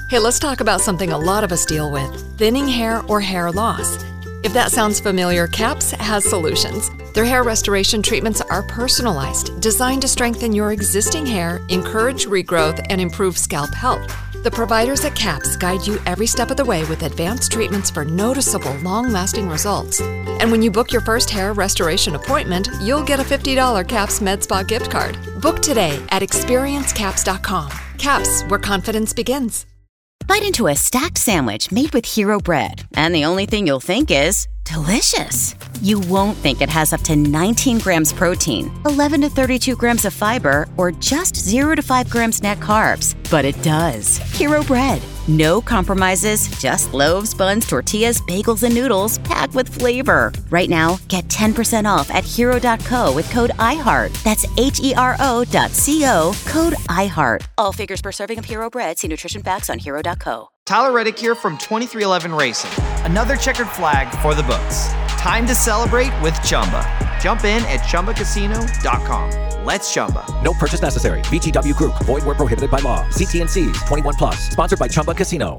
Hey, let's talk about something a lot of us deal with, thinning hair or hair loss. If that sounds familiar, CAPS has solutions. Their hair restoration treatments are personalized, designed to strengthen your existing hair, encourage regrowth, and improve scalp health. The providers at CAPS guide you every step of the way with advanced treatments for noticeable, long-lasting results. And when you book your first hair restoration appointment, you'll get a $50 CAPS MedSpa gift card. Book today at experiencecaps.com. CAPS, where confidence begins. Bite into a stacked sandwich made with Hero Bread, and the only thing you'll think is delicious. You won't think it has up to 19 grams protein, 11 to 32 grams of fiber, or just 0 to 5 grams net carbs. But it does. Hero Bread. No compromises, just loaves, buns, tortillas, bagels, and noodles packed with flavor. Right now, get 10% off at hero.co with code IHEART. That's HERO.co, code IHEART. All figures per serving of Hero Bread. See nutrition facts on hero.co. Tyler Reddick here from 2311 Racing. Another checkered flag for the books. Time to celebrate with Chumba. Jump in at ChumbaCasino.com. Let's Chumba. No purchase necessary. VGW Group. Void where prohibited by law. See T&Cs. 21 plus. Sponsored by Chumba Casino.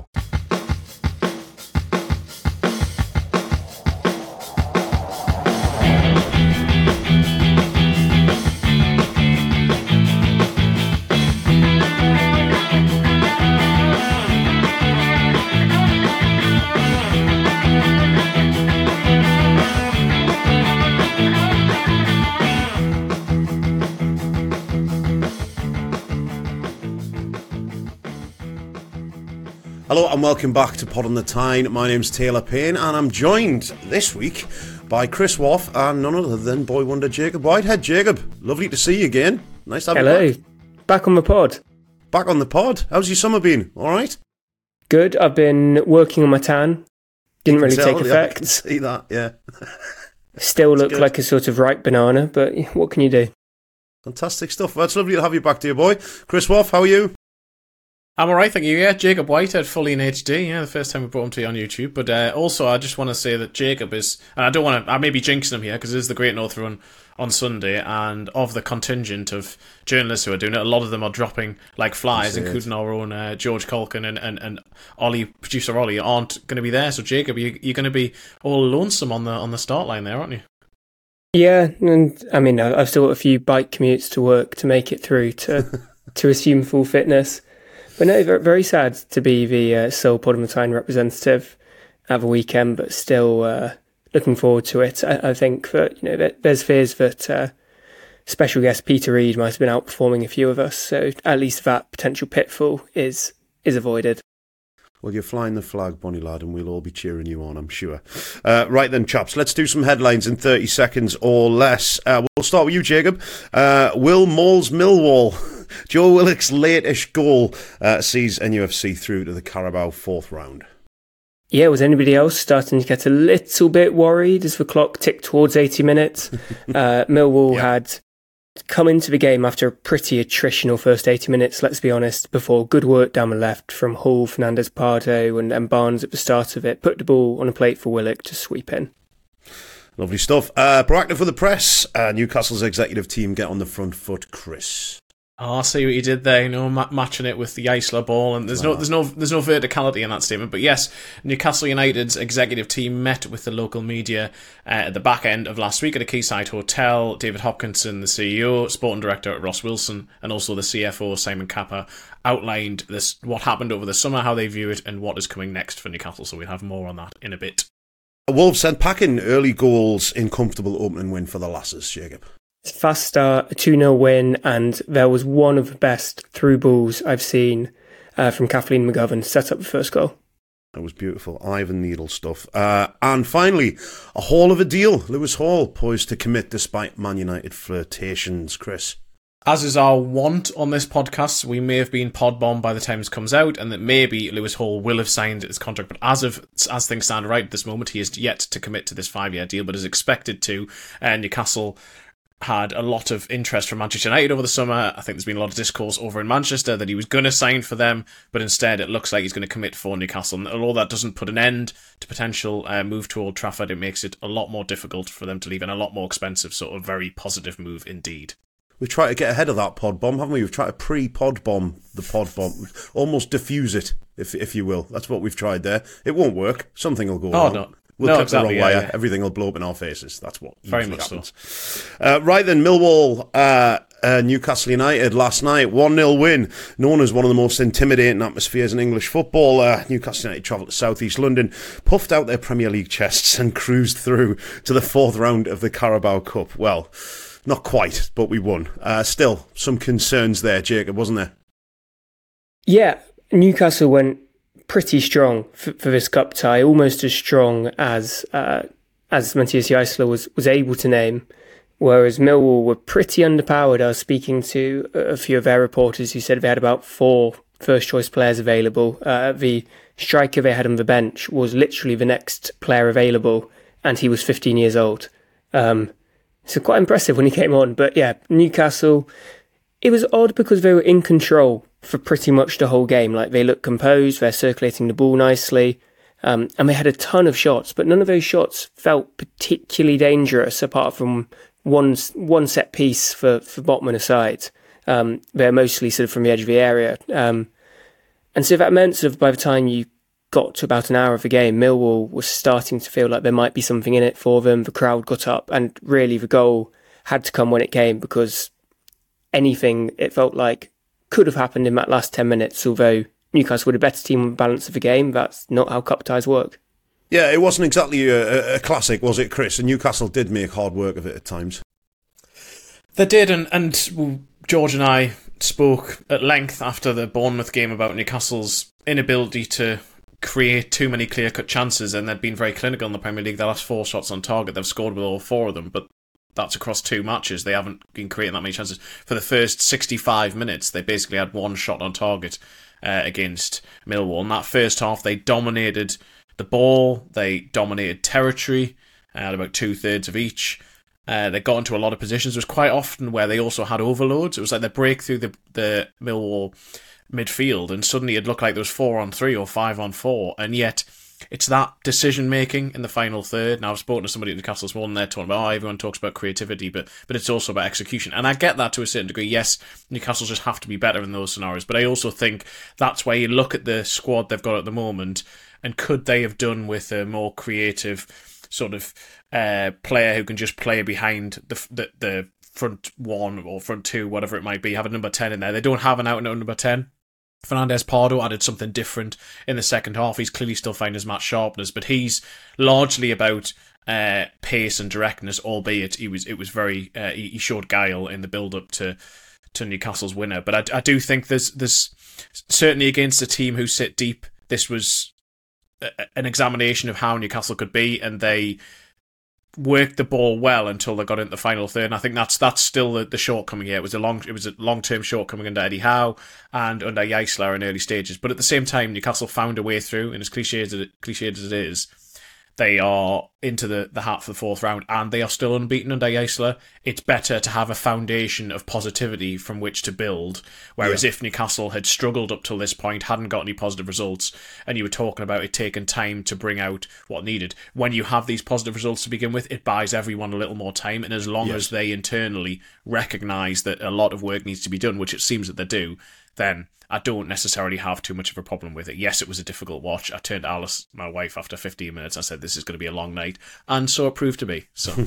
Hello and welcome back to Pod on the Tyne. My name's Taylor Payne and I'm joined this week by Chris Waugh and none other than boy wonder Jacob Whitehead. Jacob, lovely to see you again. Nice to have you back on the pod. Back on the pod. How's your summer been? All right? Good. I've been working on my tan. Didn't really take effect. I can see that, yeah. Still look like a sort of ripe banana, but what can you do? Fantastic stuff. Well, it's lovely to have you back, dear boy. Chris Waugh, how are you? I'm alright, thank you. Yeah, Jacob Whitehead, fully in HD. Yeah, the first time we brought him to you on YouTube. But also, I just want to say that Jacob is, and I don't want to, I may be jinxing him here because it is the Great North Run on Sunday, and of the contingent of journalists who are doing it, a lot of them are dropping like flies, including our own George Culkin and Ollie, producer Ollie, aren't going to be there. So Jacob, you're going to be all lonesome on the start line there, aren't you? Yeah, and I mean, I've still got a few bike commutes to work to make it through to assume full fitness. But no, very sad to be the sole Pod on the Tyne representative at the weekend, but still looking forward to it. I think that there's fears that special guest Peter Reid might have been outperforming a few of us, so at least that potential pitfall is avoided. Well, you're flying the flag, Bonnie lad, and we'll all be cheering you on, I'm sure. Right then, chaps, let's do some headlines in 30 seconds or less. We'll start with you, Jacob. Will Mauls Millwall, Joe Willock's latest goal, sees NUFC through to the Carabao fourth round. Yeah, was anybody else starting to get a little bit worried as the clock ticked towards 80 minutes? Millwall had come into the game after a pretty attritional first 80 minutes, let's be honest, before good work down the left from Hull, Fernandez Pardo and Barnes at the start of it. Put the ball on a plate for Willock to sweep in. Lovely stuff. Proactive with the press. Newcastle's executive team get on the front foot. Chris. Oh, I see what you did there, matching it with the Isla ball, and there's no verticality in that statement. But yes, Newcastle United's executive team met with the local media at the back end of last week at a Quayside hotel. David Hopkinson, the CEO, sporting director Ross Wilson, and also the CFO Simon Kappa outlined what happened over the summer, how they view it, and what is coming next for Newcastle. So we'll have more on that in a bit. Wolves sent packing early goals in comfortable opening win for the Lasses, Jacob. Fast start, a 2-0 win, and there was one of the best through balls I've seen from Kathleen McGovern to set up the first goal. That was beautiful. Ivan Needle stuff. And finally, a haul of a deal. Lewis Hall poised to commit despite Man United flirtations. Chris. As is our want on this podcast, we may have been pod bombed by the time this comes out, and that maybe Lewis Hall will have signed his contract. But as things stand right at this moment, he is yet to commit to this 5-year deal, but is expected to. Newcastle had a lot of interest from Manchester United over the summer. I think there's been a lot of discourse over in Manchester that he was going to sign for them, but instead it looks like he's going to commit for Newcastle. And although that doesn't put an end to potential move to Old Trafford, it makes it a lot more difficult for them to leave, and a lot more expensive. So a very positive move indeed. We've tried to get ahead of that pod bomb, haven't we? We've tried to pre-pod bomb the pod bomb, almost diffuse it, if you will. That's what we've tried there. It won't work. Something will go wrong. No. We'll clip exactly, the wrong wire. Yeah. Everything will blow up in our faces. That's what very usually much happens. so. Right then, Millwall, Newcastle United last night, 1-0 win, known as one of the most intimidating atmospheres in English football. Newcastle United travelled to South East London, puffed out their Premier League chests and cruised through to the fourth round of the Carabao Cup. Well, not quite, but we won. Still, some concerns there, Jacob, wasn't there? Yeah, Newcastle went pretty strong for this cup tie, almost as strong as Matthias Jaissler was able to name, whereas Millwall were pretty underpowered. I was speaking to a few of their reporters who said they had about 4 first-choice players available. The striker they had on the bench was literally the next player available, and he was 15 years old. So quite impressive when he came on. But yeah, Newcastle, it was odd because they were in control for pretty much the whole game. Like, they looked composed, they're circulating the ball nicely, and they had a ton of shots, but none of those shots felt particularly dangerous apart from one set piece for Botman aside. They're mostly sort of from the edge of the area. And so that meant sort of by the time you got to about an hour of the game, Millwall was starting to feel like there might be something in it for them. The crowd got up, and really the goal had to come when it came, because anything, it felt like, could have happened in that last 10 minutes, although Newcastle were a better team on the balance of the game. That's not how cup ties work. Yeah, it wasn't exactly a classic, was it, Chris? And Newcastle did make hard work of it at times. They did, and George and I spoke at length after the Bournemouth game about Newcastle's inability to create too many clear-cut chances, and they've been very clinical in the Premier League. Their last 4 shots on target, they've scored with all 4 of them, but that's across 2 matches. They haven't been creating that many chances. For the first 65 minutes, they basically had 1 shot on target against Millwall. In that first half, they dominated the ball, they dominated territory, had about 2/3 of each. They got into a lot of positions. It was quite often where they also had overloads. It was like they break through the Millwall midfield, and suddenly it looked like there was 4-on-3 or 5-on-4, and yet it's that decision-making in the final third. Now, I've spoken to somebody at Newcastle this morning, they're talking about, everyone talks about creativity, but it's also about execution. And I get that to a certain degree. Yes, Newcastle just have to be better in those scenarios, but I also think that's where you look at the squad they've got at the moment, and could they have done with a more creative sort of player who can just play behind the front 1 or front 2, whatever it might be, have a number 10 in there. They don't have an out-and-out number 10. Fernandez Pardo added something different in the second half. He's clearly still finding his match sharpness, but he's largely about pace and directness, albeit he showed guile in the build-up to Newcastle's winner. But I do think there's certainly against a team who sit deep, this was an examination of how Newcastle could be, and they worked the ball well until they got into the final third. And I think that's still the shortcoming here. It was a long-term shortcoming under Eddie Howe and under Jaissler in early stages. But at the same time, Newcastle found a way through, and as cliched as it is, they are into the hat for the 4th round, and they are still unbeaten under Jaissler. It's better to have a foundation of positivity from which to build, whereas if Newcastle had struggled up till this point, hadn't got any positive results, and you were talking about it taking time to bring out what needed, when you have these positive results to begin with, it buys everyone a little more time, and as long as they internally recognise that a lot of work needs to be done, which it seems that they do, then I don't necessarily have too much of a problem with it. Yes, it was a difficult watch. I turned to Alice, my wife, after 15 minutes. I said, this is going to be a long night. And so it proved to be. So,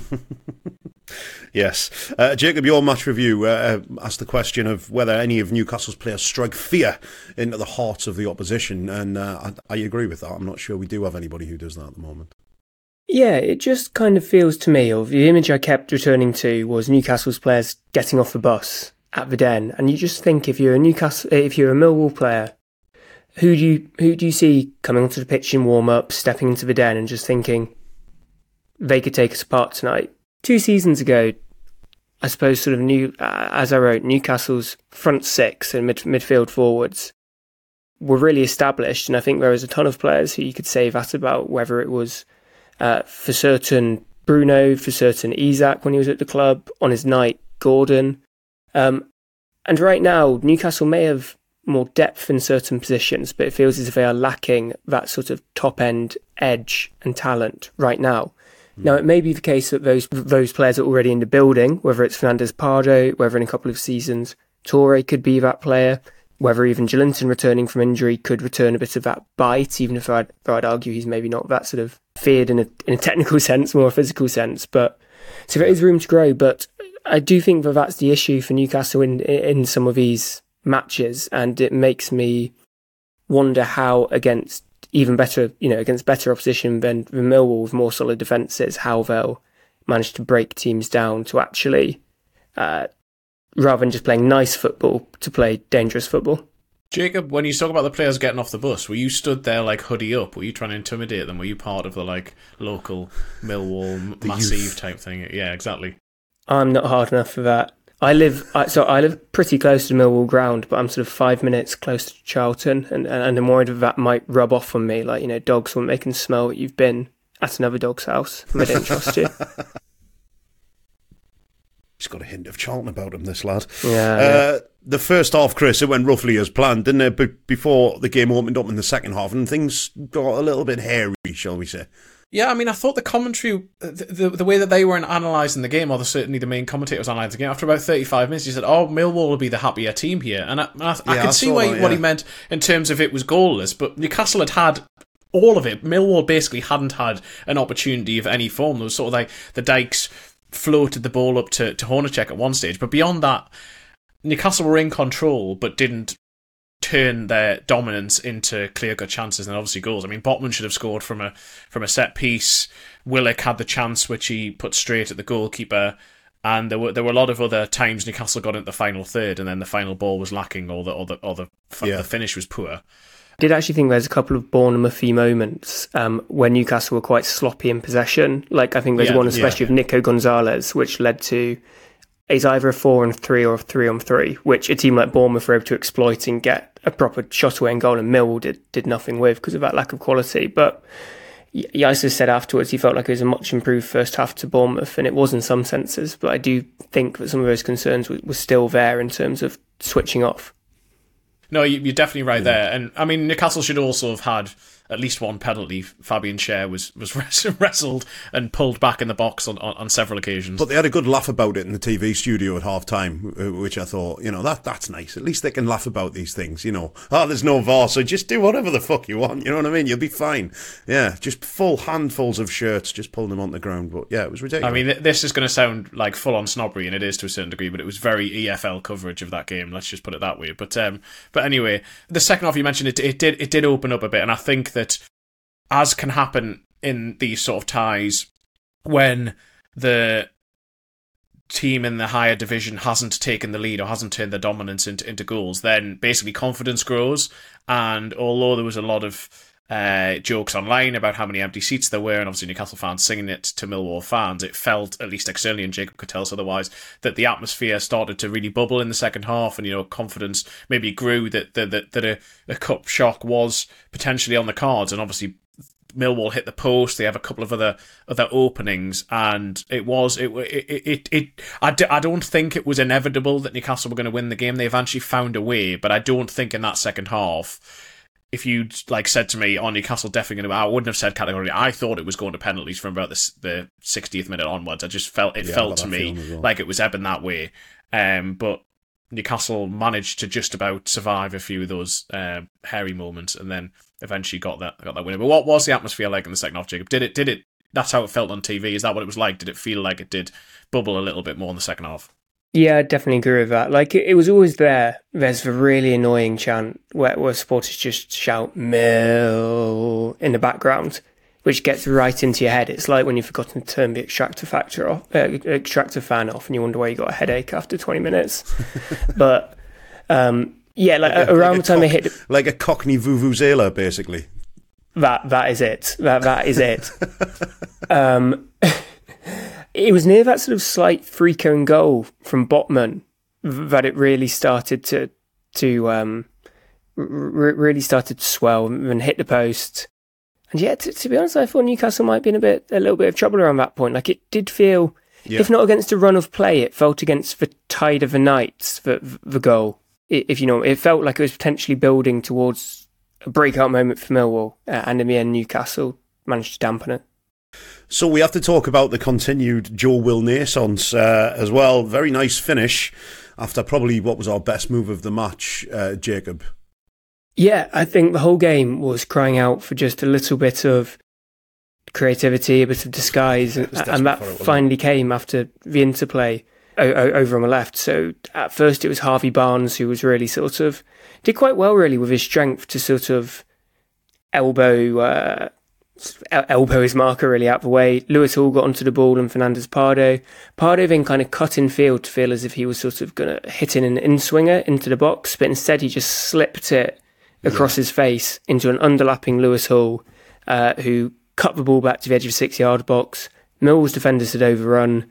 yes. Jacob, your match review asked the question of whether any of Newcastle's players strike fear into the hearts of the opposition. And I agree with that. I'm not sure we do have anybody who does that at the moment. Yeah, it just kind of feels to me, or the image I kept returning to was Newcastle's players getting off the bus at the Den, and you just think if you're a Millwall player, who do you see coming onto the pitch in warm-up, stepping into the Den and just thinking they could take us apart tonight? 2 seasons ago, I suppose, sort of as I wrote, Newcastle's front 6 and midfield forwards were really established, and I think there was a ton of players who you could say that about, whether it was for certain Bruno, for certain Isak when he was at the club, on his night Gordon. And right now, Newcastle may have more depth in certain positions, but it feels as if they are lacking that sort of top-end edge and talent right now. Now, it may be the case that those players are already in the building, whether it's Fernandez Pardo, whether in a couple of seasons Toure could be that player, whether even Joelinton returning from injury could return a bit of that bite, even if I'd argue he's maybe not that sort of feared in a technical sense, more a physical sense. But so there is room to grow, but I do think that that's the issue for Newcastle in some of these matches, and it makes me wonder how against better opposition than Millwall with more solid defences, how they'll manage to break teams down to actually, rather than just playing nice football, to play dangerous football. Jacob, when you talk about the players getting off the bus, were you stood there like hoodie up? Were you trying to intimidate them? Were you part of the like local Millwall massive type thing? Yeah, exactly. I'm not hard enough for that. I live pretty close to Millwall ground, but I'm sort of 5 minutes close to Charlton, and I'm worried that might rub off on me. Like, dogs when they can smell that you've been at another dog's house, and they don't trust you. He's got a hint of Charlton about him, this lad. Yeah. The first half, Chris, it went roughly as planned, didn't it? But before the game opened up in the second half, and things got a little bit hairy, shall we say. Yeah, I mean, I thought the commentary, the way that they were analysing the game, or certainly the main commentator was analysing the game, after about 35 minutes, he said, Millwall will be the happier team here. And I could see what he meant in terms of it was goalless, but Newcastle had all of it. Millwall basically hadn't had an opportunity of any form. There was sort of like the Dykes floated the ball up to Hornacek at one stage, but beyond that, Newcastle were in control, but didn't turn their dominance into clear-cut chances and obviously goals. I mean, Botman should have scored from a set piece. Willock had the chance which he put straight at the goalkeeper, and there were a lot of other times Newcastle got into the final third, and then the final ball was lacking, or the finish was poor. I did actually think there's a couple of Bournemouth-y moments where Newcastle were quite sloppy in possession. Like, I think there's one especially of Nico Gonzalez, which led to it's either a 4-on-3 or a 3-on-3, which a team like Bournemouth were able to exploit and get a proper shot away and goal, and Millwall did nothing with because of that lack of quality. But Yaiser said afterwards he felt like it was a much improved first half to Bournemouth, and it was in some senses, but I do think that some of those concerns were still there in terms of switching off. No, you're definitely right there. And I mean, Newcastle should also have had at least one penalty. Fabian Schär was wrestled and pulled back in the box on several occasions. But they had a good laugh about it in the TV studio at half time, which I thought, that's nice. At least they can laugh about these things, there's no VAR, so just do whatever the fuck you want, you know what I mean? You'll be fine. Yeah, just full handfuls of shirts, just pulling them on the ground. But yeah, it was ridiculous. I mean, this is going to sound like full-on snobbery, and it is to a certain degree, but it was very EFL coverage of that game, let's just put it that way. But anyway, the second half you mentioned, it did open up a bit, and I think that, as can happen in these sort of ties, when the team in the higher division hasn't taken the lead or hasn't turned their dominance into goals, then basically confidence grows. And although there was a lot of jokes online about how many empty seats there were, and obviously Newcastle fans singing it to Millwall fans, it felt, at least externally, and Jacob could tell us otherwise, that the atmosphere started to really bubble in the second half, and confidence maybe grew that a cup shock was potentially on the cards. And obviously Millwall hit the post. They have a couple of other openings, and I don't think it was inevitable that Newcastle were going to win the game. They eventually found a way, but I don't think in that second half, if you'd said to me, Newcastle definitely going to, I wouldn't have said categorically. I thought it was going to penalties from about the 60th minute onwards. I just felt to me like it was ebbing that way. But Newcastle managed to just about survive a few of those hairy moments, and then eventually got that winner. But what was the atmosphere like in the second half, Jacob? Did it? That's how it felt on TV. Is that what it was like? Did it feel like it did bubble a little bit more in the second half? Yeah, I definitely agree with that. It was always there. There's the really annoying chant where supporters just shout "Mill" in the background, which gets right into your head. It's like when you've forgotten to turn the extractor fan off, and you wonder why you got a headache after 20 minutes. But around the time they hit, like a Cockney vuvuzela, basically. That is it. That is it. It was near that sort of slight freak own goal from Botman that it really started to really started to swell and hit the post. And yeah, to be honest, I thought Newcastle might be in a little bit of trouble around that point. It did feel, if not against a run of play, it felt against the tide of the night, the goal. It felt like it was potentially building towards a breakout moment for Millwall, and in the end, Newcastle managed to dampen it. So we have to talk about the continued Joe Will naissance as well. Very nice finish after probably what was our best move of the match, Jacob. Yeah, I think the whole game was crying out for just a little bit of creativity, a bit of disguise, and that finally came after the interplay over on the left. So at first it was Harvey Barnes who was really did quite well really with his strength to elbow his marker really out the way. Lewis Hall got onto the ball and Fernandez Pardo then kind of cut in field to feel as if he was going to hit in an in-swinger into the box, but instead he just slipped it across his face into an underlapping Lewis Hall, who cut the ball back to the edge of the 6-yard box. Millwall's defenders had overrun,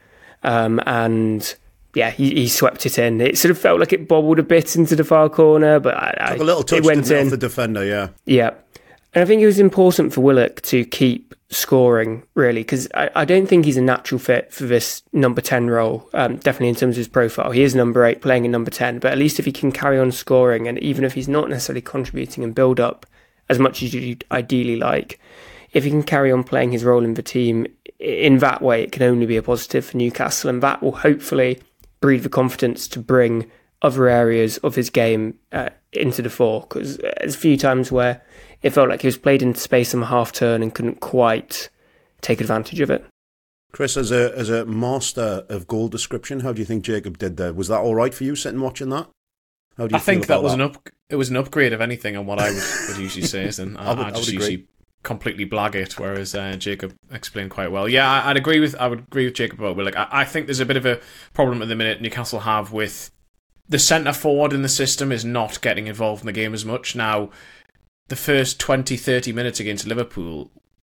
and yeah, he swept it in. It sort of felt like it bobbled a bit into the far corner, but a little touch, it went in off the defender, yeah. Yeah. And I think it was important for Willock to keep scoring, really, because I don't think he's a natural fit for this number 10 role, definitely in terms of his profile. He is number 8 playing in number 10, but at least if he can carry on scoring, and even if he's not necessarily contributing and build up as much as you'd ideally like, if he can carry on playing his role in the team in that way, it can only be a positive for Newcastle, and that will hopefully breed the confidence to bring other areas of his game into the fore, because there's a few times where it felt like he was played into space on the half turn and couldn't quite take advantage of it. Chris, as a master of goal description, how do you think Jacob did there? Was that all right for you sitting watching that? How do you I think that was that? It was an upgrade of anything on what I would usually say, and I just usually completely blag it, whereas Jacob explained quite well. Yeah, I would agree with Jacob about Willock. I think there's a bit of a problem at the minute Newcastle have with the centre forward in the system is not getting involved in the game as much. Now, the first 20-30 minutes against Liverpool,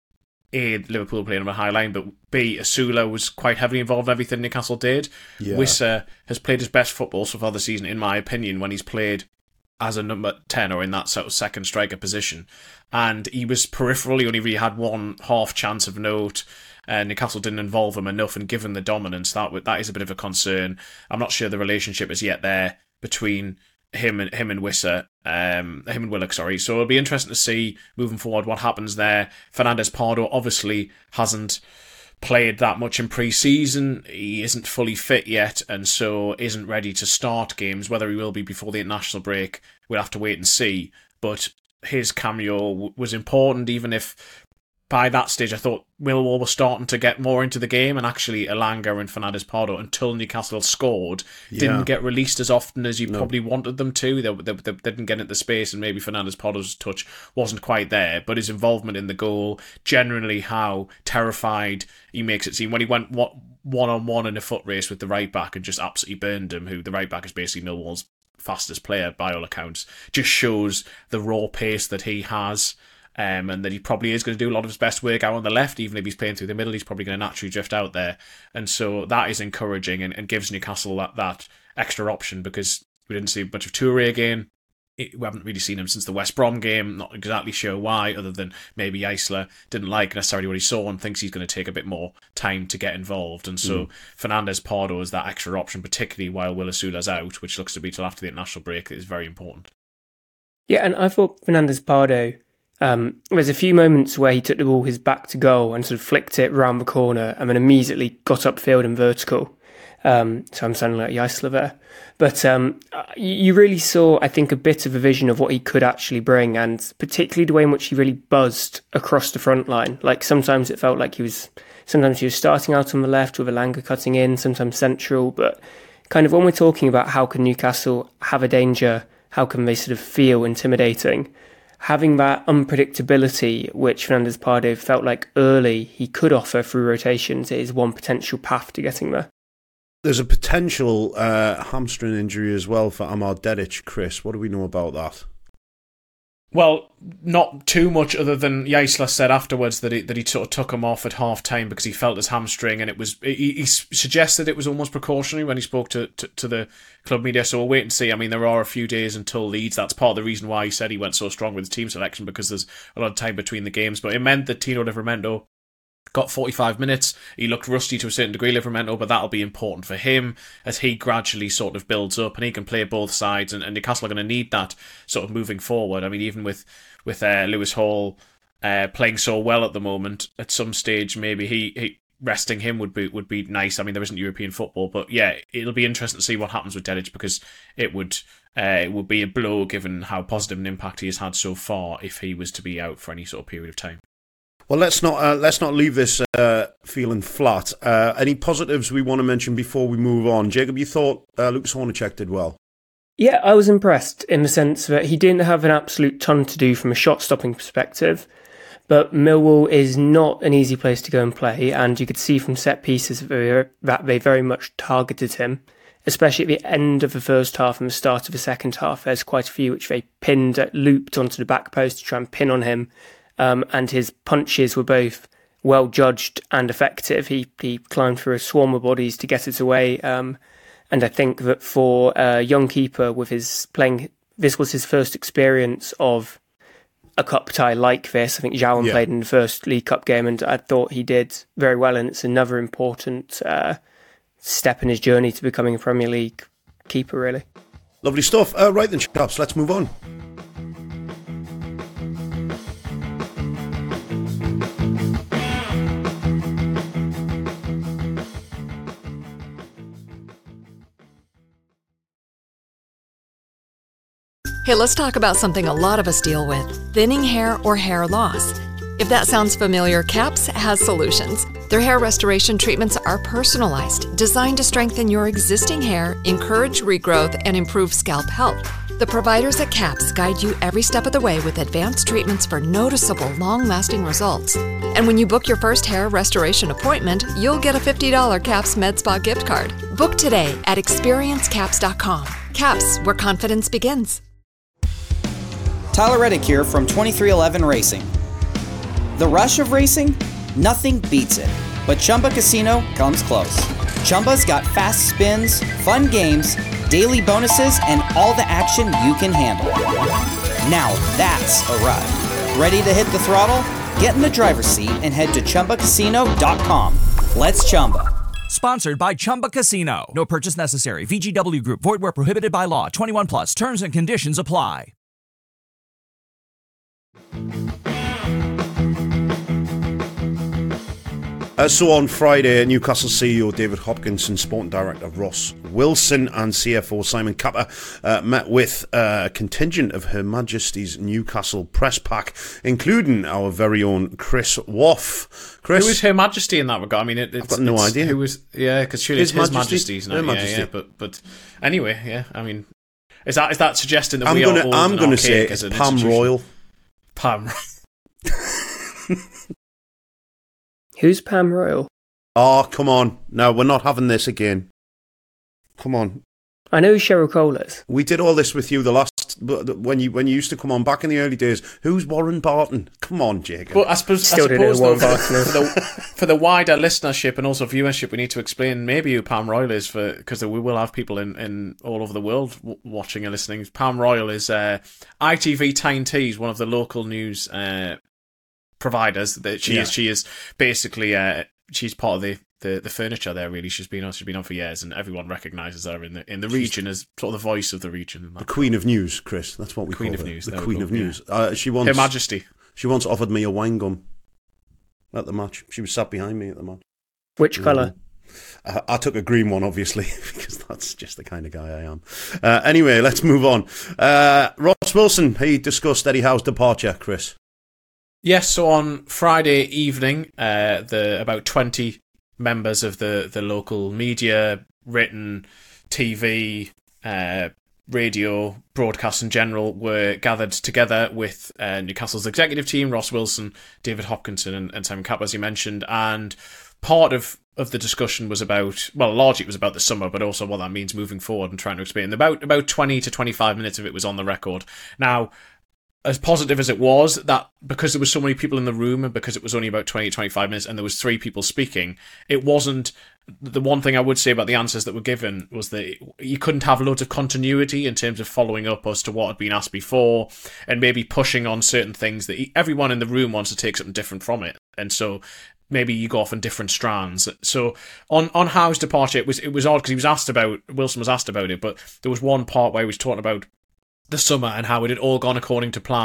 A, Liverpool playing on a high line, but B, Asula was quite heavily involved in everything Newcastle did. Yeah. Wissa has played his best football so far this season, in my opinion, when he's played as a number 10 or in that sort of second striker position. And he was peripheral, he only really had one half chance of note. Newcastle didn't involve him enough, and given the dominance, that is a bit of a concern. I'm not sure the relationship is yet there between him and Wissa, him and Willock, sorry. So it'll be interesting to see moving forward what happens there. Fernandez Pardo obviously hasn't played that much in pre-season. He isn't fully fit yet, and so isn't ready to start games. Whether he will be before the international break, we'll have to wait and see. But his cameo was important, even if by that stage I thought Millwall was starting to get more into the game, and actually Elanga and Fernandez Pardo, until Newcastle scored, didn't get released as often as you probably wanted them to. They didn't get into space, and maybe Fernandez Pardo's touch wasn't quite there, but his involvement in the goal, generally how terrified he makes it seem when he went one-on-one in a foot race with the right back and just absolutely burned him, who the right back is basically Millwall's fastest player by all accounts, just shows the raw pace that he has. And that he probably is going to do a lot of his best work out on the left. Even if he's playing through the middle, he's probably going to naturally drift out there. And so that is encouraging and gives Newcastle that extra option, because we didn't see much of Toure again. We haven't really seen him since the West Brom game. Not exactly sure why, other than maybe Eisler didn't like necessarily what he saw and thinks he's going to take a bit more time to get involved. And so Fernandez Pardo is that extra option, particularly while Will Asula's out, which looks to be till after the international break, is very important. Yeah, and I thought Fernandez Pardo, there's a few moments where he took the ball his back to goal and sort of flicked it round the corner and then immediately got upfield and vertical. So I'm sounding like Eisler there. But you really saw, I think, a bit of a vision of what he could actually bring, and particularly the way in which he really buzzed across the front line. Like sometimes it felt like he was starting out on the left with Elanga cutting in, sometimes central, but kind of when we're talking about how can Newcastle have a danger, how can they sort of feel intimidating, having that unpredictability, which Fernandez Pardo felt like early he could offer through rotations, is one potential path to getting there. There's a potential hamstring injury as well for Amar Dedic, Chris. What do we know about that? Well, not too much, other than Eisler said afterwards that he sort of took him off at half time because he felt his hamstring, and he suggested it was almost precautionary when he spoke to the club media. So we'll wait and see. I mean, there are a few days until Leeds. That's part of the reason why he said he went so strong with his team selection, because there's a lot of time between the games. But it meant that Tino Livramento got 45 minutes. He looked rusty to a certain degree, Livramento, but that'll be important for him as he gradually sort of builds up and he can play both sides, and Newcastle are going to need that sort of moving forward. I mean, even with Lewis Hall playing so well at the moment. At some stage, maybe he resting him would be nice. I mean, there isn't European football, but yeah, it'll be interesting to see what happens with Dedic, because it would be a blow given how positive an impact he has had so far if he was to be out for any sort of period of time. Well, let's not leave this feeling flat. Any positives we want to mention before we move on? Jacob, you thought Lucas Hornacek did well? Yeah, I was impressed in the sense that he didn't have an absolute ton to do from a shot-stopping perspective, but Millwall is not an easy place to go and play, and you could see from set pieces that they very much targeted him, especially at the end of the first half and the start of the second half. There's quite a few which they looped onto the back post to try and pin on him, and his punches were both well judged and effective. He climbed through a swarm of bodies to get it away, and I think that for a young keeper with his playing, this was his first experience of a cup tie like this. I think João played in the first League Cup game, and I thought he did very well, and it's another important step in his journey to becoming a Premier League keeper, really. Lovely stuff. Right then, chaps, let's move on. Hey, let's talk about something a lot of us deal with: thinning hair or hair loss. If that sounds familiar, CAPS has solutions. Their hair restoration treatments are personalized, designed to strengthen your existing hair, encourage regrowth, and improve scalp health. The providers at CAPS guide you every step of the way with advanced treatments for noticeable, long-lasting results. And when you book your first hair restoration appointment, you'll get a $50 CAPS MedSpa gift card. Book today at experiencecaps.com. CAPS, where confidence begins. Tyler Reddick here from 2311 Racing. The rush of racing? Nothing beats it. But Chumba Casino comes close. Chumba's got fast spins, fun games, daily bonuses, and all the action you can handle. Now that's a ride. Ready to hit the throttle? Get in the driver's seat and head to ChumbaCasino.com. Let's Chumba. Sponsored by Chumba Casino. No purchase necessary. VGW Group. Void where prohibited by law. 21 plus. Terms and conditions apply. So on Friday, Newcastle CEO David Hopkinson, Sporting Director Ross Wilson and CFO Simon Capper met with a contingent of Her Majesty's Newcastle press pack, including our very own Chris Woff. Chris, who is Her Majesty in that regard? I mean, I've got no idea. Who was? Yeah, because surely it's His Majesty's now. Her Majesty. Yeah. But anyway, yeah. I mean, is that suggesting that I'm going to say it's Pam Royal. Pam. Who's Pam Royal? Oh, come on. No, we're not having this again. Come on. I know who Cheryl Cole is. We did all this with you when you used to come on back in the early days. Who's Warren Barton? Come on, Jacob. But I suppose though, for the wider listenership and also viewership, we need to explain maybe who Pam Royal is, because we will have people in all over the world watching and listening. Pam Royal is ITV Tyne Tees, one of the local news providers. That she is basically she's part of the furniture there. Really, she's been on for years, and everyone recognises her in the region as sort of the voice of the region. The Queen of News, Chris. That's what we call her. The Queen of News. She once, Her Majesty. She once offered me a wine gum at the match. She was sat behind me at the match. Which colour? I took a green one, obviously, because that's just the kind of guy I am. Anyway, let's move on. Ross Wilson, he discussed Eddie Howe's departure, Chris. Yes, so on Friday evening, about 20 members of the local media, written, TV, radio, broadcast in general, were gathered together with Newcastle's executive team, Ross Wilson, David Hopkinson and Simon Capper, as you mentioned, and part of the discussion was about, well, largely it was about the summer, but also what that means moving forward and trying to explain. About 20 to 25 minutes of it was on the record. Now, as positive as it was, that because there was so many people in the room and because it was only about 20 to 25 minutes and there was 3 people speaking, it wasn't... The one thing I would say about the answers that were given was that you couldn't have loads of continuity in terms of following up as to what had been asked before and maybe pushing on certain things that everyone in the room wants to take something different from it. And so maybe you go off on different strands. So on Howe's departure, it was odd because Wilson was asked about it, but there was one part where he was talking about the summer and how it had all gone according to plan.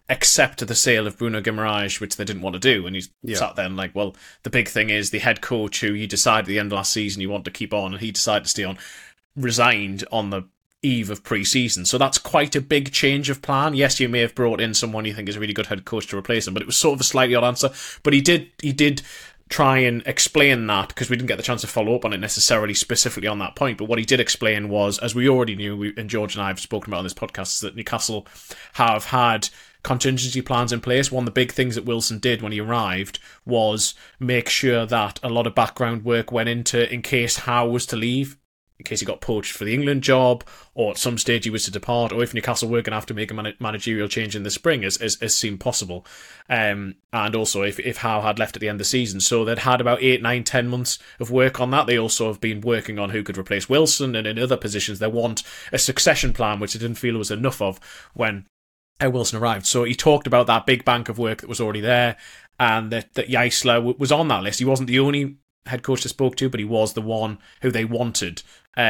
accept the sale of Bruno Guimaraes, which they didn't want to do. And he sat there and like, well, the big thing is the head coach who you decided at the end of last season you want to keep on, and he decided to stay on, resigned on the eve of pre-season. So that's quite a big change of plan. Yes, you may have brought in someone you think is a really good head coach to replace him, but it was sort of a slightly odd answer. But he did try and explain that, because we didn't get the chance to follow up on it necessarily specifically on that point. But what he did explain was, as we already knew, and George and I have spoken about on this podcast, is that Newcastle have had contingency plans in place. One of the big things that Wilson did when he arrived was make sure that a lot of background work went into, in case Howe was to leave, in case he got poached for the England job, or at some stage he was to depart, or if Newcastle were going to have to make a managerial change in the spring, as seemed possible. And also if Howe had left at the end of the season. So they'd had about 8, 9, 10 months of work on that. They also have been working on who could replace Wilson, and in other positions they want a succession plan, which they didn't feel was enough of when Wilson arrived. So he talked about that big bank of work that was already there, and that Eisler was on that list. He wasn't the only head coach they spoke to, but he was the one who they wanted.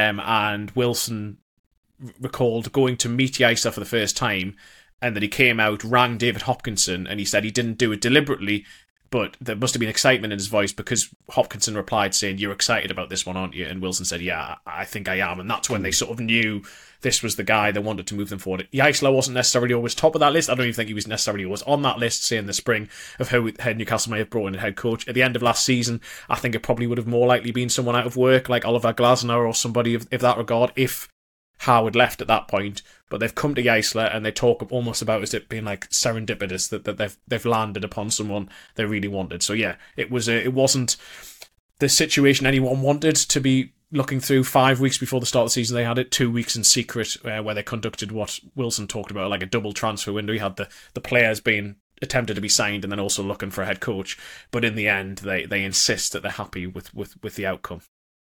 And Wilson recalled going to meet Eisler for the first time, and that he came out, rang David Hopkinson, and he said he didn't do it deliberately, but there must have been excitement in his voice, because Hopkinson replied saying, "You're excited about this one, aren't you?" And Wilson said, "Yeah, I think I am." And that's when they sort of knew this was the guy they wanted to move them forward. Eisler wasn't necessarily always top of that list. I don't even think he was necessarily always on that list, say in the spring, of who Newcastle may have brought in a head coach. At the end of last season, I think it probably would have more likely been someone out of work, like Oliver Glasner or somebody of that regard, if Howe had left at that point. But they've come to Eisler, and they talk almost about it being like serendipitous that they've landed upon someone they really wanted. So yeah, it wasn't the situation anyone wanted to be looking through. 5 weeks before the start of the season, they had it 2 weeks in secret, where they conducted what Wilson talked about, like a double transfer window. He had the players being attempted to be signed, and then also looking for a head coach. But in the end, they insist that they're happy with the outcome.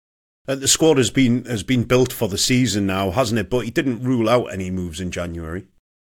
The squad has been built for the season now, hasn't it? But he didn't rule out any moves in January.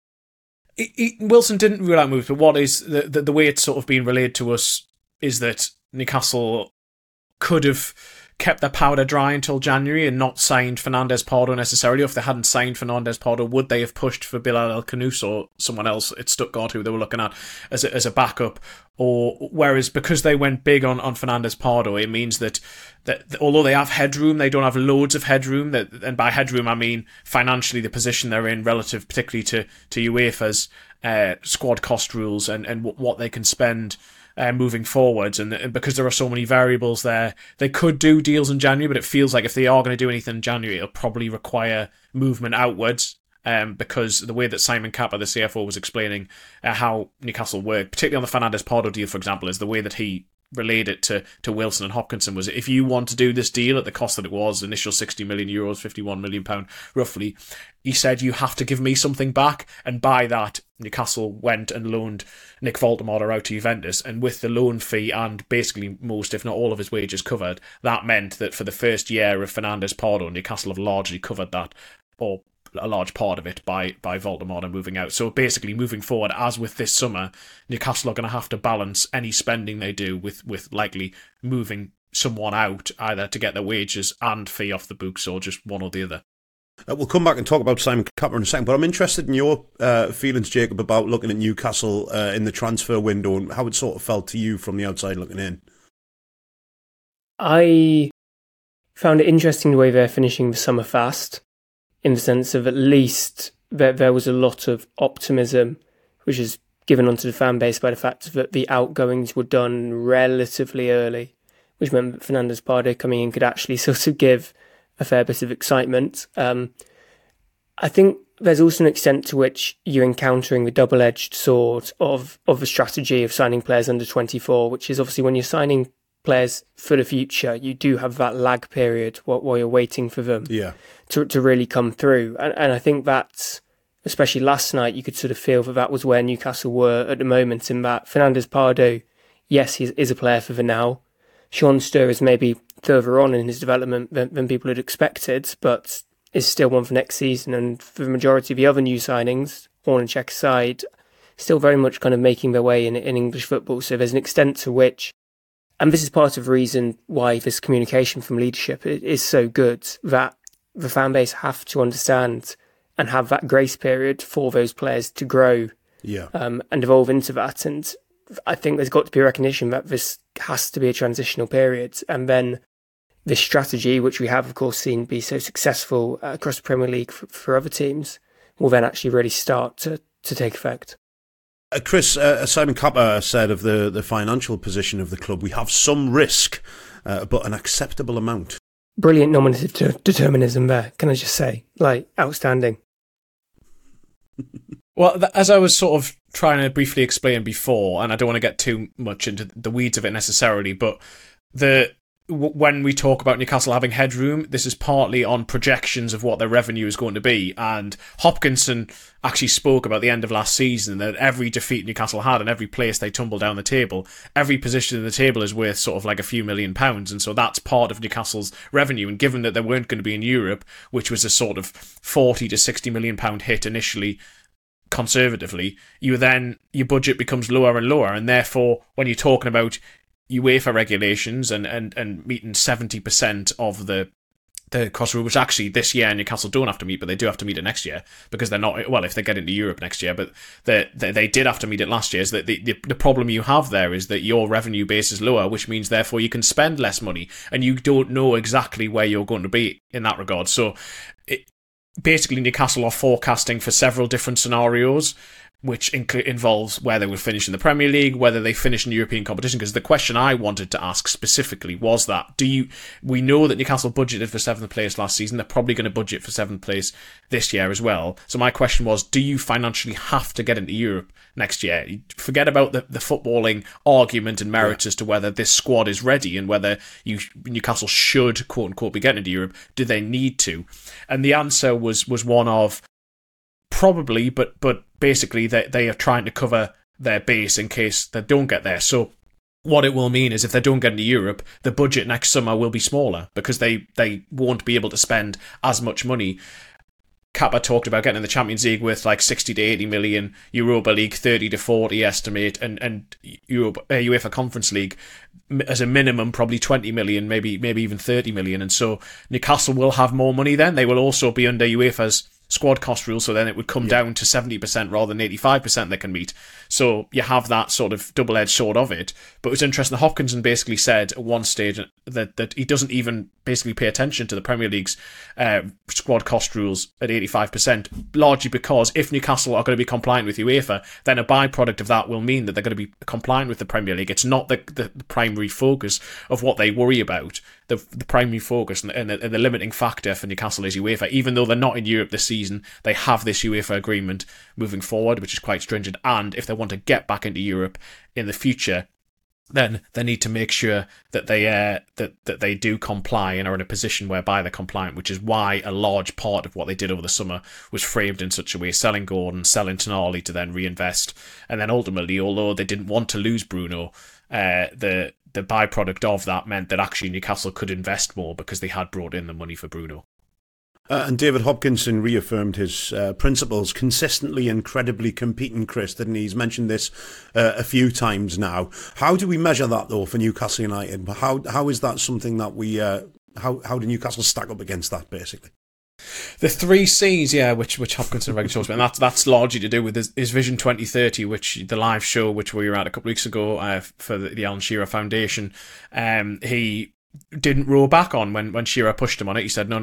Wilson didn't rule out moves, but what is the way it's sort of been relayed to us is that Newcastle could have kept their powder dry until January and not signed Fernandez Pardo necessarily. Or if they hadn't signed Fernandez Pardo, would they have pushed for Bilal El Khanous or someone else at Stuttgart who they were looking at as a backup? Or whereas because they went big on Fernandez Pardo, it means that although they have headroom, they don't have loads of headroom. And by headroom, I mean financially the position they're in relative, particularly to UEFA's squad cost rules and what they can spend moving forwards, and because there are so many variables there, they could do deals in January, but it feels like if they are going to do anything in January, it'll probably require movement outwards, because the way that Simon Kappa, the CFO, was explaining how Newcastle work, particularly on the Fernandez Pardo deal, for example, is the way that he relayed it to Wilson and Hopkinson was, if you want to do this deal at the cost that it was, initial €60 million, £51 million roughly, he said, you have to give me something back. And by that, Newcastle went and loaned Nick Voldemort out to Juventus, and with the loan fee and basically most, if not all, of his wages covered, that meant that for the first year of Fernandez Pardo, Newcastle have largely covered that, or a large part of it, by Voldemort and moving out. So basically, moving forward, as with this summer, Newcastle are going to have to balance any spending they do with likely moving someone out, either to get their wages and fee off the books, or just one or the other. We'll come back and talk about Simon Kappa in a second, but I'm interested in your feelings, Jacob, about looking at Newcastle in the transfer window and how it sort of felt to you from the outside looking in. I found it interesting the way they're finishing the summer fast, in the sense of at least there was a lot of optimism, which is given onto the fan base by the fact that the outgoings were done relatively early, which meant that Fernandez Pardo coming in could actually sort of give a fair bit of excitement. I think there's also an extent to which you're encountering the double-edged sword of a strategy of signing players under 24, which is obviously when you're signing players for the future, you do have that lag period while you're waiting for them to really come through. And I think that's, especially last night, you could sort of feel that was where Newcastle were at the moment, in that Fernandez Pardo, yes, he is a player for the now. Sean Sturr is maybe further on in his development than people had expected, but is still one for next season. And for the majority of the other new signings, Hornacek aside, still very much kind of making their way in English football. So there's an extent to which, and this is part of the reason why this communication from leadership is so good, that the fan base have to understand and have that grace period for those players to grow and evolve into that. And I think there's got to be a recognition that this has to be a transitional period. And then this strategy, which we have, of course, seen be so successful across the Premier League for other teams, will then actually really start to take effect. Chris, Simon Kappa said of the financial position of the club, we have some risk, but an acceptable amount. Brilliant nominative determinism there, can I just say? Outstanding. Well, as I was sort of trying to briefly explain before, and I don't want to get too much into the weeds of it necessarily, but when we talk about Newcastle having headroom, this is partly on projections of what their revenue is going to be. And Hopkinson actually spoke about the end of last season that every defeat Newcastle had and every place they tumbled down the table, every position in the table is worth sort of like a few £1 million. And so that's part of Newcastle's revenue. And given that they weren't going to be in Europe, which was a sort of £40 to £60 million hit initially, conservatively, your budget becomes lower and lower. And therefore, when you're talking about UEFA regulations and meeting 70% of the cost rule, which actually this year Newcastle don't have to meet, but they do have to meet it next year because they're not, well, if they get into Europe next year, but they did have to meet it last year. Is that the problem you have there is that your revenue base is lower, which means therefore you can spend less money and you don't know exactly where you're going to be in that regard. So basically Newcastle are forecasting for several different scenarios, which involves where they would finish in the Premier League, whether they finish in European competition. Because the question I wanted to ask specifically was that, we know that Newcastle budgeted for 7th place last season, they're probably going to budget for 7th place this year as well. So my question was, do you financially have to get into Europe next year? Forget about the footballing argument and merits as to whether this squad is ready and whether Newcastle should, quote unquote, be getting into Europe. Do they need to? And the answer was one of probably, but basically they are trying to cover their base in case they don't get there. So what it will mean is if they don't get into Europe, the budget next summer will be smaller because they won't be able to spend as much money. Kappa talked about getting in the Champions League with like 60 to 80 million, Europa League 30 to 40 estimate, and UEFA Conference League as a minimum probably 20 million, maybe even 30 million. And so Newcastle will have more money then. They will also be under UEFA's squad cost rule, so then it would come down to 70% rather than 85% they can meet. So you have that sort of double-edged sword of it. But it was interesting that Hopkinson basically said at one stage that he doesn't even basically pay attention to the Premier League's squad cost rules at 85%, largely because if Newcastle are going to be compliant with UEFA, then a byproduct of that will mean that they're going to be compliant with the Premier League. It's not the primary focus of what they worry about. The primary focus and the limiting factor for Newcastle is UEFA. Even though they're not in Europe this season, they have this UEFA agreement moving forward, which is quite stringent. And if they want to get back into Europe in the future, then they need to make sure that they do comply and are in a position whereby they're compliant, which is why a large part of what they did over the summer was framed in such a way, selling Gordon, selling Tonali to then reinvest. And then ultimately, although they didn't want to lose Bruno, the byproduct of that meant that actually Newcastle could invest more because they had brought in the money for Bruno. And David Hopkinson reaffirmed his principles consistently and credibly competing, Chris, didn't he? He's mentioned this a few times now. How do we measure that, though, for Newcastle United? How is that something that we... how do Newcastle stack up against that, basically? The 3 C's, which Hopkinson regularly talks about, and that's largely to do with his Vision 2030, which the live show, which we were at a couple of weeks ago for the Alan Shearer Foundation, he didn't row back on when Shearer pushed him on it. He said, no,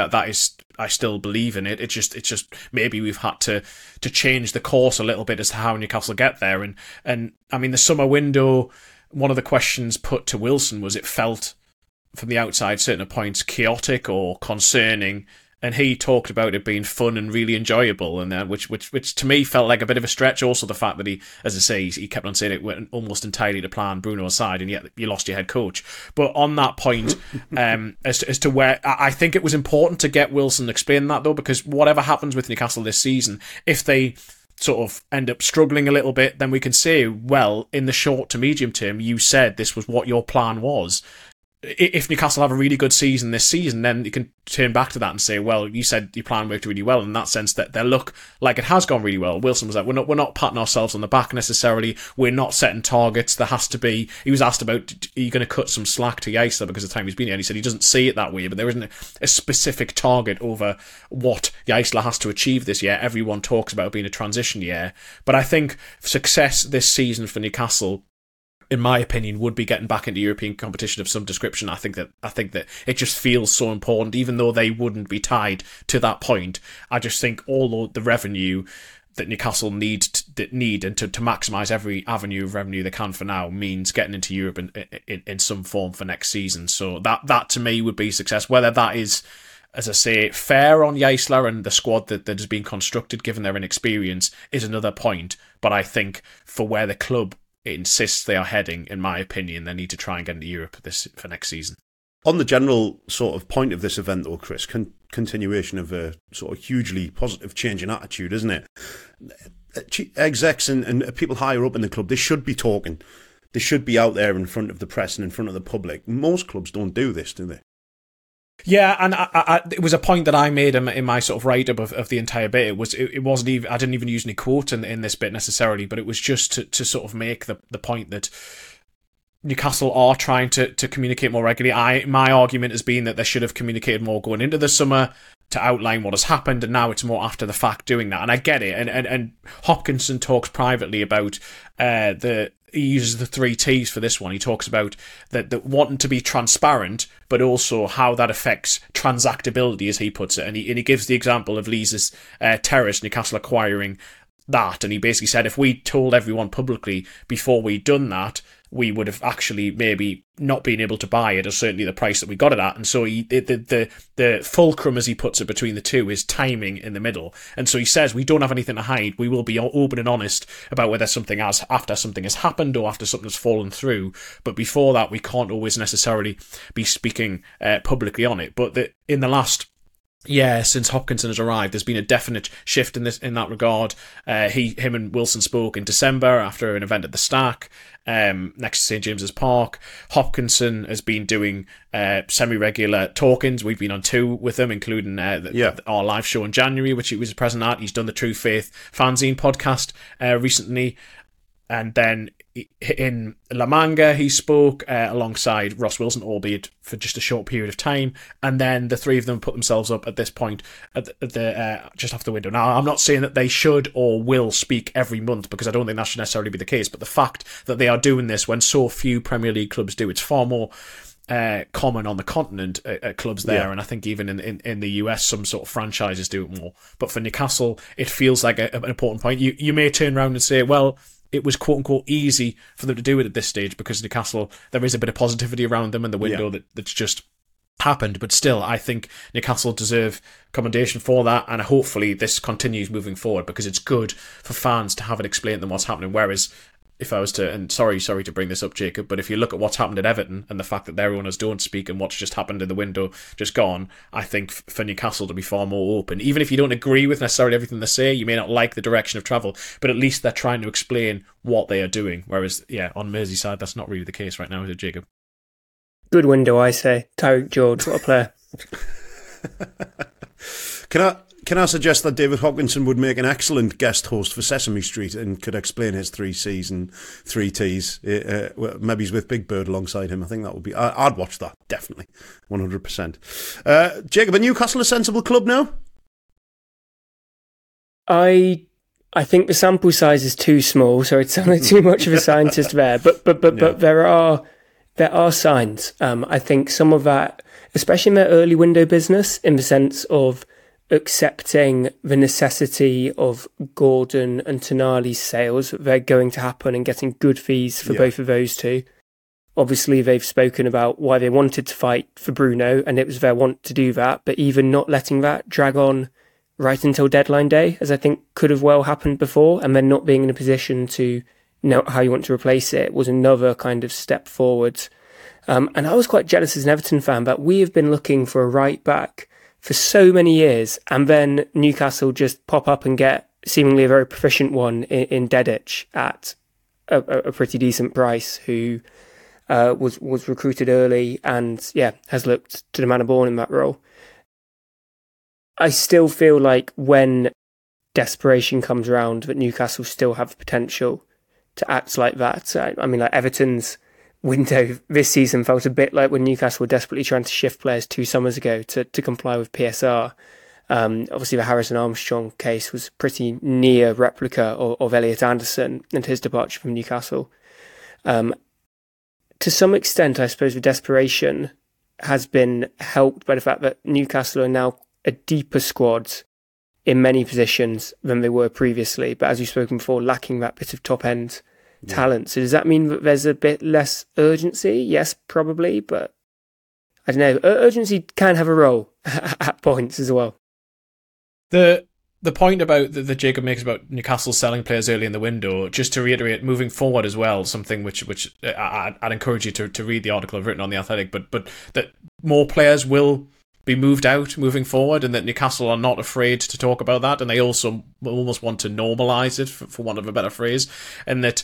I still believe in it. It's just maybe we've had to change the course a little bit as to how Newcastle get there. And I mean, the summer window, one of the questions put to Wilson was it felt from the outside, certain points, chaotic or concerning. And he talked about it being fun and really enjoyable, and which to me felt like a bit of a stretch. Also, the fact that he, as I say, he kept on saying it went almost entirely to plan Bruno aside, and yet you lost your head coach. But on that point, as to where I think it was important to get Wilson explain that, though, because whatever happens with Newcastle this season, if they sort of end up struggling a little bit, then we can say, well, in the short to medium term, you said this was what your plan was. if Newcastle have a really good season this season, then you can turn back to that and say, well, you said your plan worked really well in that sense, that they look like it has gone really well. Wilson was like, we're not patting ourselves on the back necessarily. We're not setting targets. There has to be. He was asked about, are you going to cut some slack to Eisler because of the time he's been here? And he said he doesn't see it that way, but there isn't a specific target over what Eisler has to achieve this year. Everyone talks about it being a transition year, but I think success this season for Newcastle, in my opinion, would be getting back into European competition of some description. I think that it just feels so important, even though they wouldn't be tied to that point. I just think all the revenue that Newcastle need and to maximise every avenue of revenue they can for now means getting into Europe in some form for next season. So that to me would be success. Whether that is, as I say, fair on Eisler and the squad that has been constructed given their inexperience is another point. But I think for where the club insists they are heading, in my opinion, they need to try and get into Europe for next season. On the general sort of point of this event, though, Chris, continuation of a sort of hugely positive change in attitude, isn't it? Execs and people higher up in the club, they should be talking. They should be out there in front of the press and in front of the public. Most clubs don't do this, do they? Yeah, and it was a point that I made in my sort of write-up of the entire bit. It wasn't even, I didn't even use any quote in this bit necessarily, but it was just to sort of make the point that Newcastle are trying to communicate more regularly. My argument has been that they should have communicated more going into the summer to outline what has happened, and now it's more after the fact doing that. And I get it. And Hopkinson talks privately about he uses the 3 T's for this one. He talks about that wanting to be transparent, but also how that affects transactability, as he puts it. And he gives the example of Leeds' Terrace, Newcastle acquiring that. And he basically said if we told everyone publicly before we'd done that, we would have actually maybe not been able to buy it, or certainly the price that we got it at. And so the fulcrum, as he puts it, between the two is timing in the middle. And so he says we don't have anything to hide. We will be open and honest about whether after something has happened or after something has fallen through. But before that, we can't always necessarily be speaking publicly on it. But in the last year since Hopkinson has arrived, there's been a definite shift in that regard. Him and Wilson spoke in December after an event at the Stack next to St James's Park. Hopkinson has been doing semi-regular talk-ins. We've been on 2 with him, including our live show in January, which he was present at. He's done the True Faith fanzine podcast recently. And then in La Manga, he spoke alongside Ross Wilson, albeit for just a short period of time. And then the 3 of them put themselves up at this point at the just off the window. Now, I'm not saying that they should or will speak every month, because I don't think that should necessarily be the case. But the fact that they are doing this when so few Premier League clubs do, it's far more common on the continent at clubs there. Yeah. And I think even in the US, some sort of franchises do it more. But for Newcastle, it feels like an important point. You may turn around and say, well, it was quote-unquote easy for them to do it at this stage because Newcastle, there is a bit of positivity around them in the window that's just happened. But still, I think Newcastle deserve commendation for that, and hopefully this continues moving forward, because it's good for fans to have it explained to them what's happening. Whereas if I was to, and sorry to bring this up, Jacob, but if you look at what's happened at Everton and the fact that their owners don't speak and what's just happened in the window just gone, I think for Newcastle to be far more open, even if you don't agree with necessarily everything they say, you may not like the direction of travel, but at least they're trying to explain what they are doing. Whereas, on Merseyside, that's not really the case right now, is it, Jacob? Good window, I say. Tyreek George, what a player. Can I suggest that David Hopkinson would make an excellent guest host for Sesame Street and could explain his 3 C's and 3 T's? Maybe he's with Big Bird alongside him. I think that would be... I'd watch that, definitely. 100%. Jacob, are Newcastle a sensible club now? I think the sample size is too small, so it's only too much of a scientist there. But there are signs. I think some of that, especially in their early window business, in the sense of accepting the necessity of Gordon and Tonali's sales, they're going to happen, and getting good fees for both of those two. Obviously, they've spoken about why they wanted to fight for Bruno, and it was their want to do that, but even not letting that drag on right until deadline day, as I think could have well happened before, and then not being in a position to know how you want to replace it was another kind of step forward. And I was quite jealous as an Everton fan, but we have been looking for a right back for so many years, and then Newcastle just pop up and get seemingly a very proficient one in Dedic at a pretty decent price, who was recruited early and, has looked to the manner born in that role. I still feel like when desperation comes around, that Newcastle still have the potential to act like that. I mean, like Everton's window this season felt a bit like when Newcastle were desperately trying to shift players 2 summers ago to comply with PSR. Obviously, the Harrison Armstrong case was pretty near replica of Elliot Anderson and his departure from Newcastle. To some extent, I suppose the desperation has been helped by the fact that Newcastle are now a deeper squad in many positions than they were previously, but as we've spoken before, lacking that bit of top-end talent. So does that mean that there's a bit less urgency? Yes, probably, but I don't know. Urgency can have a role at points as well. The point about that Jacob makes about Newcastle selling players early in the window, just to reiterate, moving forward as well, something which I'd encourage you to read the article I've written on The Athletic, but that more players will be moved out moving forward, and that Newcastle are not afraid to talk about that, and they also almost want to normalise it, for want of a better phrase, and that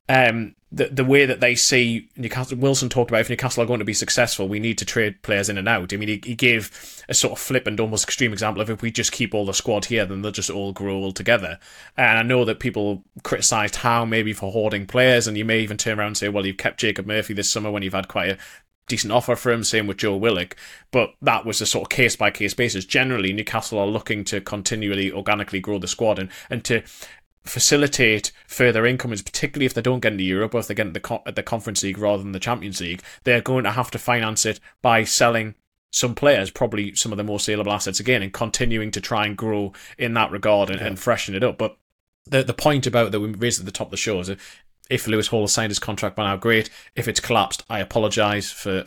the way that they see Newcastle, Wilson talked about, if Newcastle are going to be successful, we need to trade players in and out. I mean, he gave a sort of flippant, almost extreme example of, if we just keep all the squad here, then they'll just all grow all together. And I know that people criticised Howe maybe for hoarding players, and you may even turn around and say, well, you've kept Jacob Murphy this summer when you've had quite a decent offer for him, same with Joe Willock, but that was a sort of case-by-case basis. Generally, Newcastle are looking to continually, organically grow the squad and to facilitate further incomes, particularly if they don't get into Europe or if they get into the Conference League rather than the Champions League. They're going to have to finance it by selling some players, probably some of the more saleable assets again, and continuing to try and grow in that regard and freshen it up. But the point about that we raised at the top of the show is that if Lewis Hall has signed his contract by now, great. If it's collapsed, I apologise for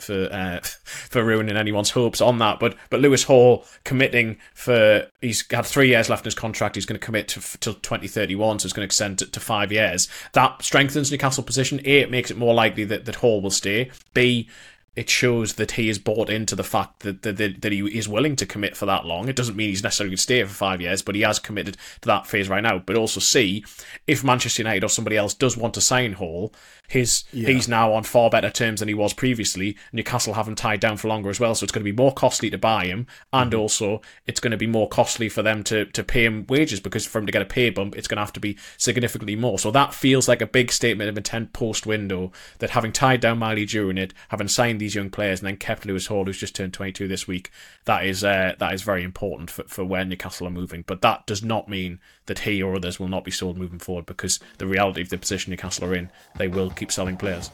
ruining anyone's hopes on that. But Lewis Hall committing he's had 3 years left in his contract. He's going to commit till 2031, so it's going to extend to 5 years. That strengthens Newcastle's position. A, it makes it more likely that Hall will stay. B, it shows that he is bought into the fact that he is willing to commit for that long. It doesn't mean he's necessarily going to stay for 5 years, but he has committed to that phase right now. But also C, if Manchester United or somebody else does want to sign Hall, he's now on far better terms than he was previously. Newcastle haven't tied down for longer as well, so it's going to be more costly to buy him, and also it's going to be more costly for them to pay him wages, because for him to get a pay bump, it's going to have to be significantly more. So that feels like a big statement of intent post-window, that having tied down mileage during it, having signed these young players and then kept Lewis Hall, who's just turned 22 this week, that is very important for where Newcastle are moving. But that does not mean that he or others will not be sold moving forward, because the reality of the position Newcastle are in, they will keep selling players.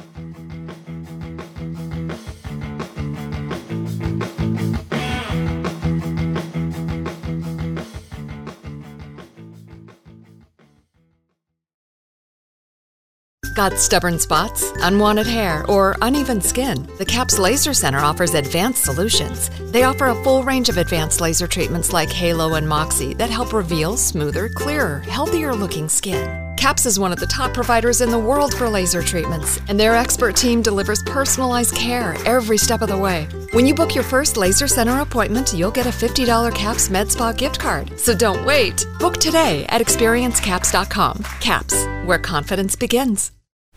Got stubborn spots, unwanted hair, or uneven skin? The CAPS Laser Center offers advanced solutions. They offer a full range of advanced laser treatments like Halo and Moxie that help reveal smoother, clearer, healthier-looking skin. CAPS is one of the top providers in the world for laser treatments, and their expert team delivers personalized care every step of the way. When you book your first Laser Center appointment, you'll get a $50 CAPS MedSpa gift card. So don't wait. Book today at experiencecaps.com. CAPS, where confidence begins.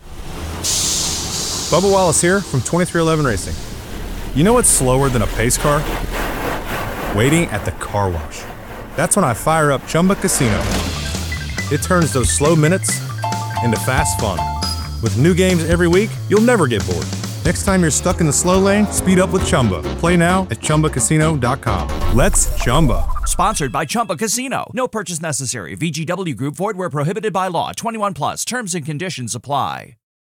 Bubba Wallace here from 2311 Racing. You know what's slower than a pace car? Waiting at the car wash. That's when I fire up Chumba Casino. It turns those slow minutes into fast fun. With new games every week, you'll never get bored. Next time you're stuck in the slow lane, speed up with Chumba. Play now at ChumbaCasino.com. Let's Chumba. Sponsored by Chumba Casino. No purchase necessary. VGW Group. Void where prohibited by law. 21 plus. Terms and conditions apply.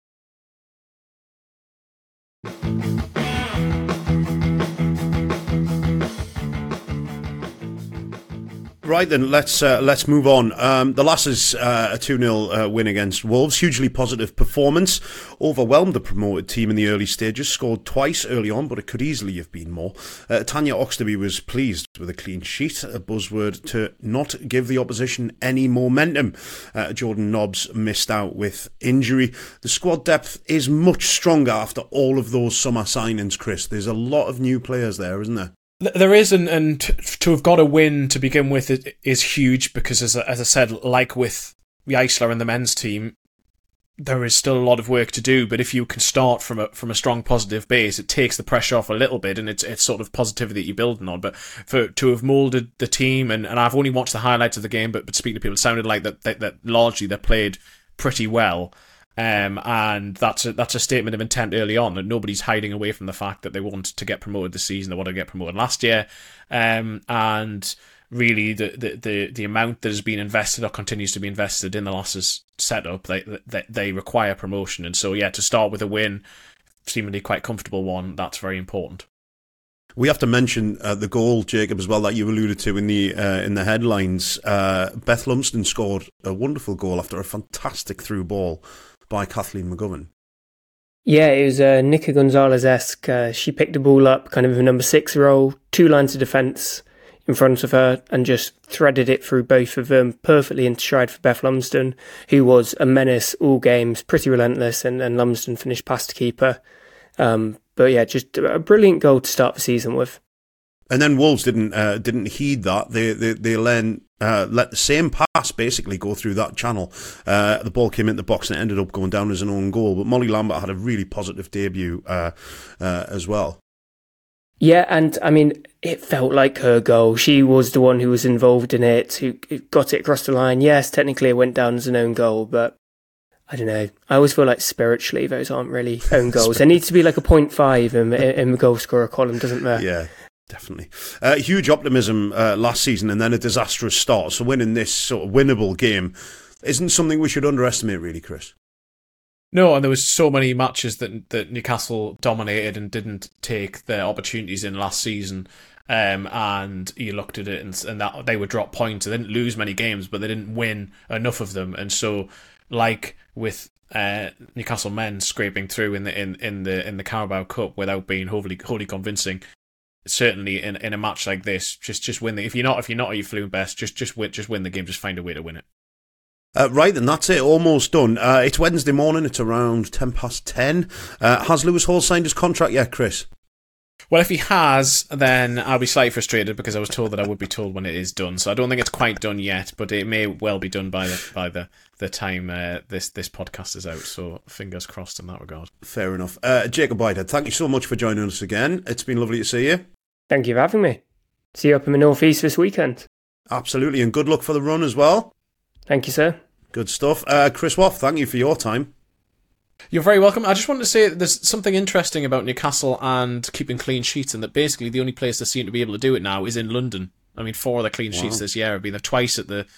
Right then, let's move on. The Lasses, a 2-0 win against Wolves. Hugely positive performance. Overwhelmed the promoted team in the early stages. Scored twice early on, but it could easily have been more. Tanya Oxtoby was pleased with a clean sheet. A buzzword to not give the opposition any momentum. Jordan Nobbs missed out with injury. The squad depth is much stronger after all of those summer signings, Chris. There's a lot of new players there, isn't there? There is, and to have got a win to begin with is huge, because as I said, like with the Eisler and the men's team, there is still a lot of work to do, but if you can start from a strong positive base, it takes the pressure off a little bit, and it's sort of positivity that you're building on. But to have moulded the team, and I've only watched the highlights of the game, but speaking to people, it sounded like that largely they played pretty well. And that's a statement of intent early on, that nobody's hiding away from the fact that they want to get promoted this season, they want to get promoted last year, and really the amount that has been invested or continues to be invested in the Lancers setup, they require promotion. And so, yeah, to start with a win, seemingly quite comfortable one, that's very important. We have to mention the goal, Jacob, as well, that you alluded to in the headlines. Beth Lumsden scored a wonderful goal after a fantastic through ball by Kathleen McGovern. Yeah, it was Nika Gonzalez-esque. She picked the ball up, kind of a number 6 role, 2 lines of defence in front of her, and just threaded it through both of them perfectly into stride for Beth Lumsden, who was a menace all games, pretty relentless, and Lumsden finished past the keeper. But yeah, just a brilliant goal to start the season with. And then Wolves didn't heed that. They let the same pass basically go through that channel. The ball came into the box and it ended up going down as an own goal. But Molly Lambert had a really positive debut as well. Yeah, and I mean, it felt like her goal. She was the one who was involved in it, who got it across the line. Yes, technically it went down as an own goal, but I don't know. I always feel like spiritually those aren't really own goals. There needs to be like a 0.5 in the goal scorer column, doesn't there? Yeah, definitely. Huge optimism last season and then a disastrous start. So winning this sort of winnable game isn't something we should underestimate, really, Chris. No, and there was so many matches that Newcastle dominated and didn't take their opportunities in last season. And you looked at it and that they would drop points. They didn't lose many games, but they didn't win enough of them. And so, like with Newcastle men scraping through in the Carabao Cup without being wholly convincing, certainly in a match like this, just win. If you're not at your fluent best, just win the game. Just find a way to win it. Right, then that's it. Almost done. It's Wednesday morning. It's around 10:10. Has Lewis Hall signed his contract yet, Chris? Well, if he has, then I'll be slightly frustrated because I was told that I would be told when it is done. So I don't think it's quite done yet, but it may well be done by the time this podcast is out. So fingers crossed in that regard. Fair enough. Jacob Whitehead, thank you so much for joining us again. It's been lovely to see you. Thank you for having me. See you up in the North East this weekend. Absolutely, and good luck for the run as well. Thank you, sir. Good stuff. Chris Waugh, thank you for your time. You're very welcome. I just wanted to say there's something interesting about Newcastle and keeping clean sheets, and that basically the only place they seem to be able to do it now is in London. I mean, 4 of the clean sheets this year have been there twice at the...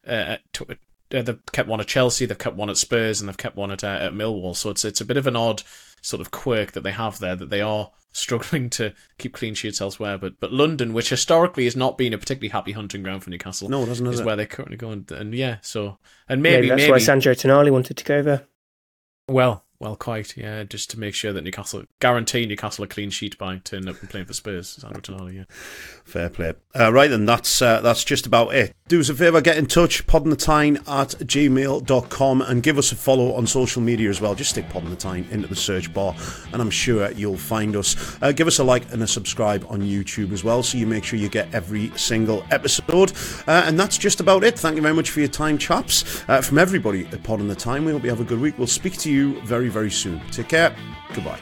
they've kept one at Chelsea, they've kept one at Spurs, and they've kept one at Millwall. So it's a bit of an odd sort of quirk that they have there, that they are struggling to keep clean sheets elsewhere. But London, which historically has not been a particularly happy hunting ground for Newcastle, no, it doesn't, is it? where they currently go. And yeah, so... And maybe that's why Sandro Tonali wanted to go there. Well, quite, yeah, just to make sure that guarantee Newcastle a clean sheet by turning up and playing for Spurs. Sandro Tonali, yeah. Fair play. Right then, that's just about it. Do us a favour, get in touch, podinthetyne@gmail.com, and give us a follow on social media as well. Just stick Pod in the Tyne into the search bar and I'm sure you'll find us. Give us a like and a subscribe on YouTube as well, so you make sure you get every single episode. And that's just about it. Thank you very much for your time, chaps. From everybody at Pod in the Tyne, we hope you have a good week. We'll speak to you very, very soon. Take care. Goodbye.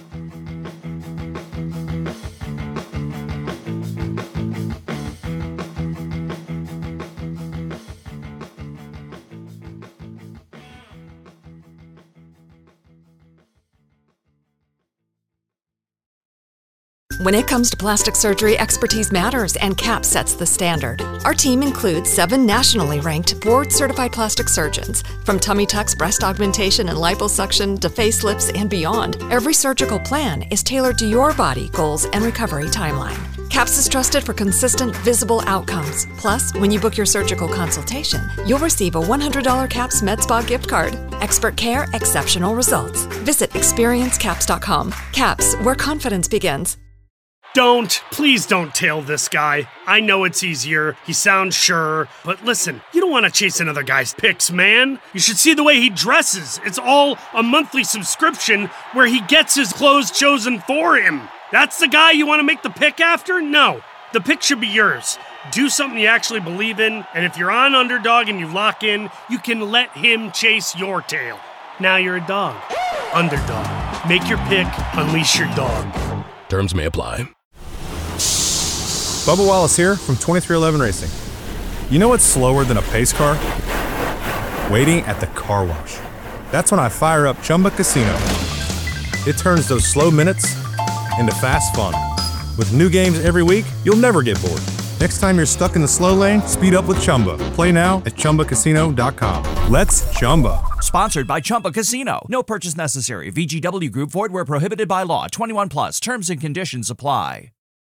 When it comes to plastic surgery, expertise matters, and CAPS sets the standard. Our team includes 7 nationally ranked, board-certified plastic surgeons. From tummy tucks, breast augmentation, and liposuction to facelifts and beyond, every surgical plan is tailored to your body, goals, and recovery timeline. CAPS is trusted for consistent, visible outcomes. Plus, when you book your surgical consultation, you'll receive a $100 CAPS MedSpa gift card. Expert care, exceptional results. Visit experiencecaps.com. CAPS, where confidence begins. Please don't tail this guy. I know it's easier, he sounds sure, but listen, you don't want to chase another guy's pics, man. You should see the way he dresses. It's all a monthly subscription where he gets his clothes chosen for him. That's the guy you want to make the pick after? No, the pick should be yours. Do something you actually believe in, and if you're on Underdog and you lock in, you can let him chase your tail. Now you're a dog. Underdog. Make your pick, unleash your dog. Terms may apply. Bubba Wallace here from 2311 Racing. You know what's slower than a pace car? Waiting at the car wash. That's when I fire up Chumba Casino. It turns those slow minutes into fast fun. With new games every week, you'll never get bored. Next time you're stuck in the slow lane, speed up with Chumba. Play now at ChumbaCasino.com. Let's Chumba. Sponsored by Chumba Casino. No purchase necessary. VGW Group. Void where prohibited by law. 21 plus. Terms and conditions apply.